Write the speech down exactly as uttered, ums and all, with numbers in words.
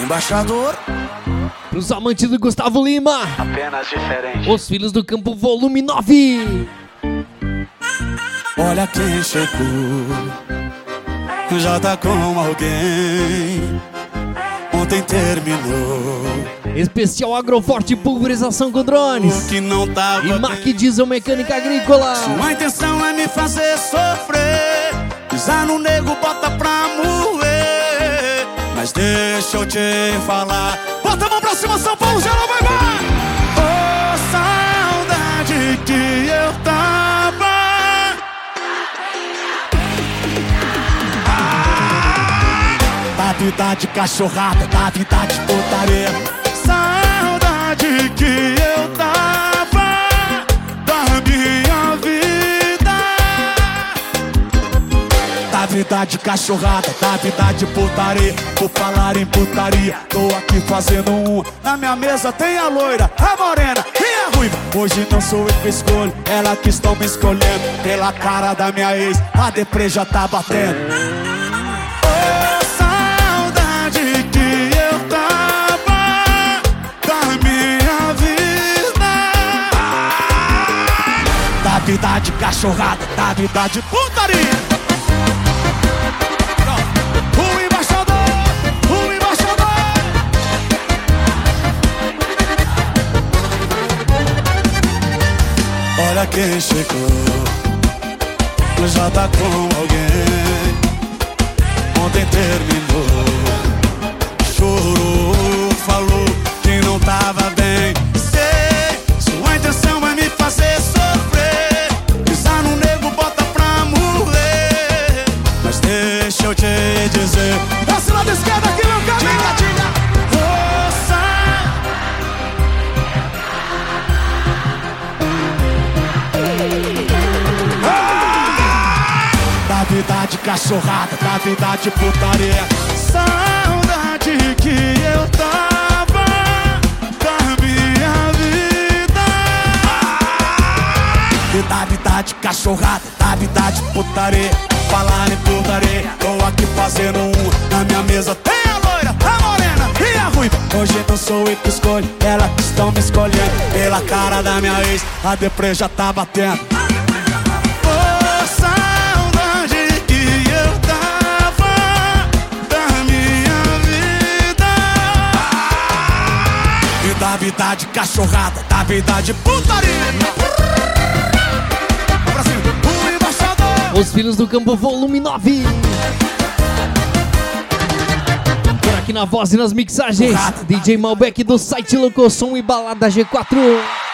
embaixador. Pros amantes do Gustavo Lima, Apenas diferente. Os Filhos do Campo, volume nove. Olha quem chegou, já tá com alguém. Ontem terminou. Especial Agroforte, pulverização com drones. O que não tava E Mac bem. Diesel Mecânica Agrícola. Sua intenção é me fazer sofrer. Pisar no nego, bota pra moer. Mas deixa eu te falar. Bota a mão pra cima, São Paulo, geral, vai, vai! Ô, saudade que eu tava. Ah! Da vida de cachorrada, da vida de putaria. Saudade que eu tava da minha vida. Da vida de cachorrada, da vida de putaria. Por falar em putaria, tô aqui fazendo um. Na minha mesa tem a loira, a morena e a ruiva. Hoje não sou eu que escolho, ela que estão me escolhendo. Pela cara da minha ex, a deprê já tá batendo. Ô, saudade que eu tava da minha vida. Da vida de cachorrada, da vida de putaria. O embaixador, o embaixador. Olha quem chegou, já tá com alguém. Ontem terminou, chorou, falou que não tava bem. Sei, sua intenção é me fazer sofrer. Pisar no nego, bota pra morrer. Mas deixa eu te dizer, esse lado esquerdo aqui, meu caminho. Diga, diga. Força. Ah! Da vida de cachorrada, da vida de putaria. Saudade que eu tava da minha vida. Ah! E da vida de cachorrada, da vida de putaria. Falar em putaria, tô aqui fazendo um. Na minha mesa tem a loira, a morena e a ruiva. Hoje não sou eu que escolho, elas que estão me escolhendo. Pela cara da minha ex, a deprê já tá batendo. Ô, saudade que eu tava da minha vida. E da vida de cachorrada, da vida de putaria. Os Filhos do Campo, volume nove. Por aqui na voz e nas mixagens, D J Malbec do site Locosom e Balada G quatro.